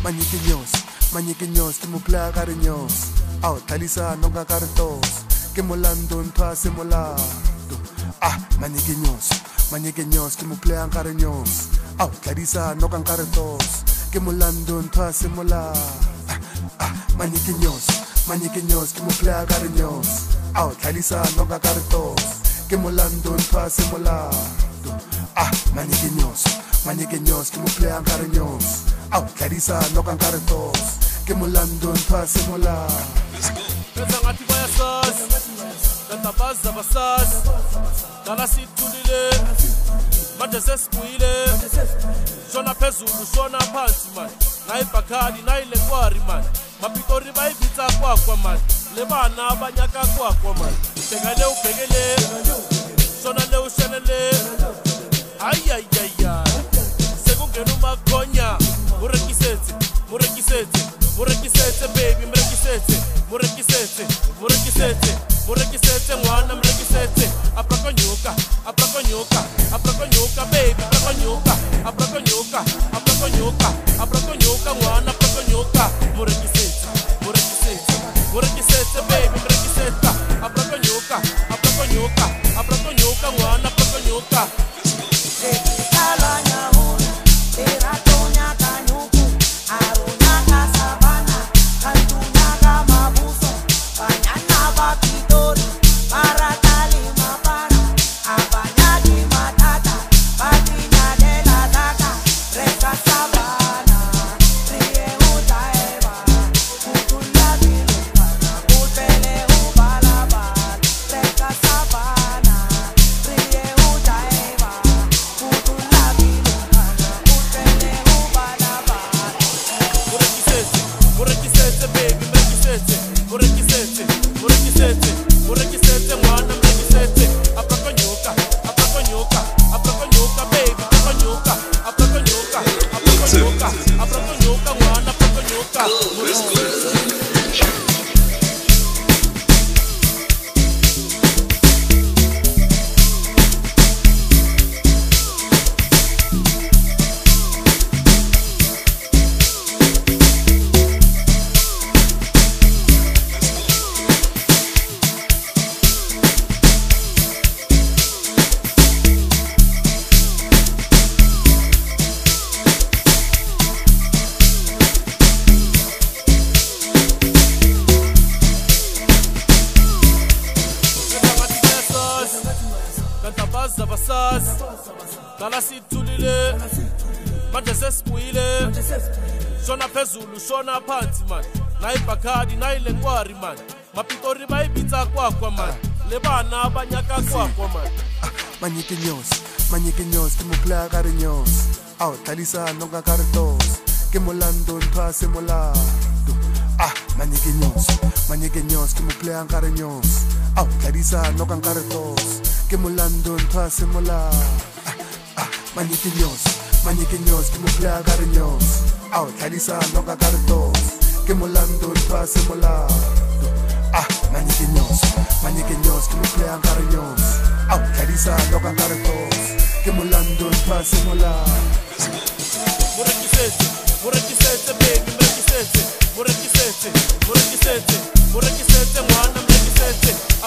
manyikinyos, ke mo playa ka re nyos. Ao thalisa noka ka re tos, ke molando ntho a se molato. Manyikinyos, ke mo playa ka re nyos. Ao thalisa noka ka re tos, ke molando ntho a se molato. Manyikinyos, ke mo playa ka re nyos. Ao thalisa noka ka re tos, ke molando ntho a se molato. Manyikinyos, ke mo playa ka re nyos. Ao thalisa noka ka re tos, ke molando ntho a se molato. Pensa ngathi bayasazi, kanti abazi abasazi. Dala sithulile, manje sesibuyile. Shona phezulu, shona phansi manje. Nayi Bakhali, nayi Lenkwari manje. Mapitori bayibitsa kwakwa manje. Le bana abanyaka kwakwa manje. Bheka le ubheke le, shona le ushene le. Ayayayay, sekungena uMagonya. Murekisetse baby, murekisetse ngwana murekisetse. Aprakonyuka baby, aprakonyuka ngwana aprakonyuka. Murekisetse baby, murekisetse. Aprakonyuka ngwana aprakonyuka. Murekisetse ngwana murekisetse. Aprakonyuka baby, aprakonyuka ngwana aprakonyuka. Abasazi, dala sithulile, manje sesibuyile. Shona phezulu, shona phansi manje. Nayi Bakhali, nayi Lenkwari manje. Mapitori bayibitsa kwakwa manje. Le bana abanyaka kwakwa manje. Manyikinyos, ke mo playa ka re nyos. Ao thalisa noka ka re tos, ke molando ntho a se molato. Manyikinyos, ke mo playa ka re nyos. Ao thalisa noka ka re tos, ke molando ntho a se molato. Manyikinyos, ke mo playa ka re nyos. Ao thalisa noka ka re tos, ke molando ntho a se molato. Manyikinyos, ke mo playa ka re nyos. Ao thalisa noka ka re tos, ke molando ntho a se molato. Murekisetse baby, murekisetse ngwana murekisetse.